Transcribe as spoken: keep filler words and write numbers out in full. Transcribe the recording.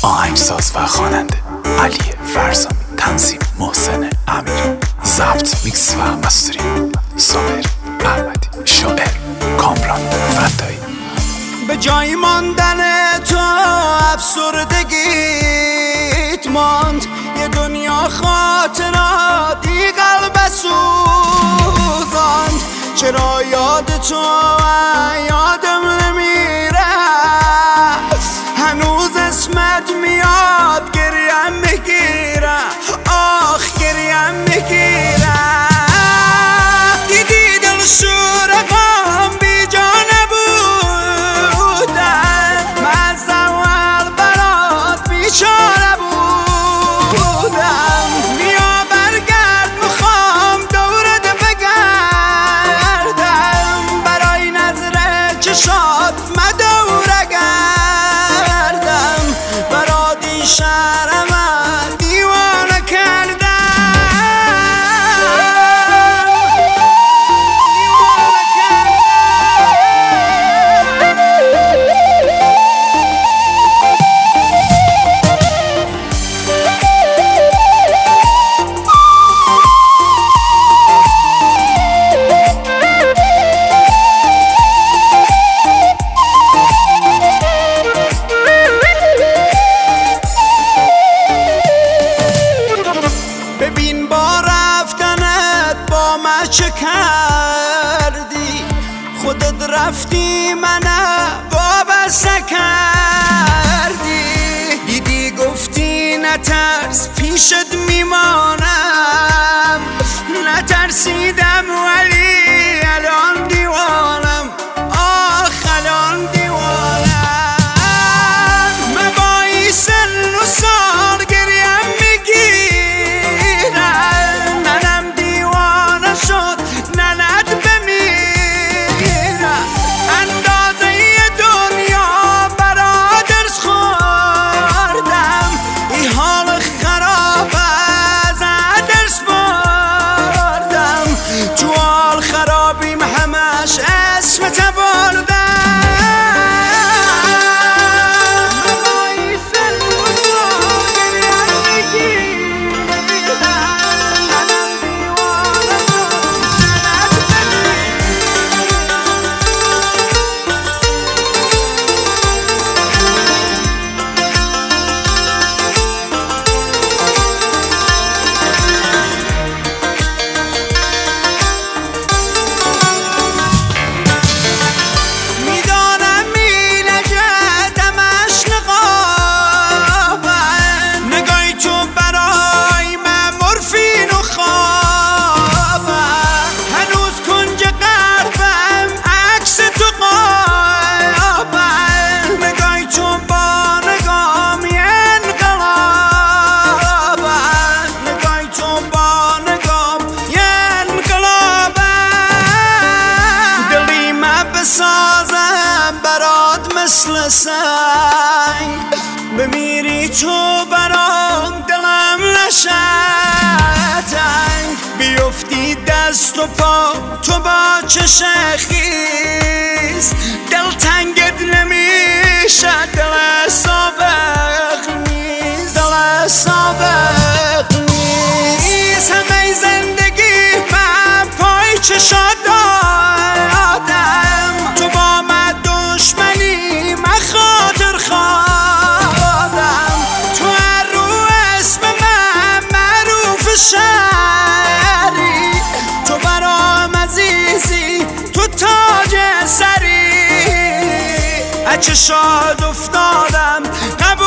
آهنگساز و خواننده علی فرزامی، تنظیم محسن امیر، ضبط میکس و مسترینگ صابر احمدی، شاعر کامران فدایی. به جای ماندن تو افسردگیت ماند، یه دنیا خاطراتی قلب سوزاند. چرا یاد تو یادم نمیره، هنوز اسمت میاد گریم میگیره، آخ گریم میگیره. دیدی دل شورقام بی جا نبودن، من از اول برات بیچاره بودم. بیا برگرد میخوام دورت بگردم، برای نظر چشات مدوره گردم. برات این شهر من دیوانه کردم. ببین با رفتنت با من چه کردی، خودت رفتی منو وابسته کردی. دیدی گفتی نترس پیشت میمانم، نترسیدم ولی الان دیوانم، آخ الان دیوانم. من با این سن و سال گریم میگیرم، منم دیوانه شد ننت بمیرم. اندازه دنیا برا درس خوردم، این حال خراب از درس بردم. تو حال خرابیم همش اسمت بردم. سازم برات مثل سنگ، بمیری تو برام دلم نشه تنگ. بیفتی دست و پا تو با چشم خیز، دل تنگت نمیشه، دل سابق نیست، دل سابق نیست. همه زندگی من پای چشات دادم، تو با من دشمنی من خاطر خواهدم. تو هر رو اسم من معروف شهری، تو برام عزیزی تو تاج سری. از چشات افتادم قبول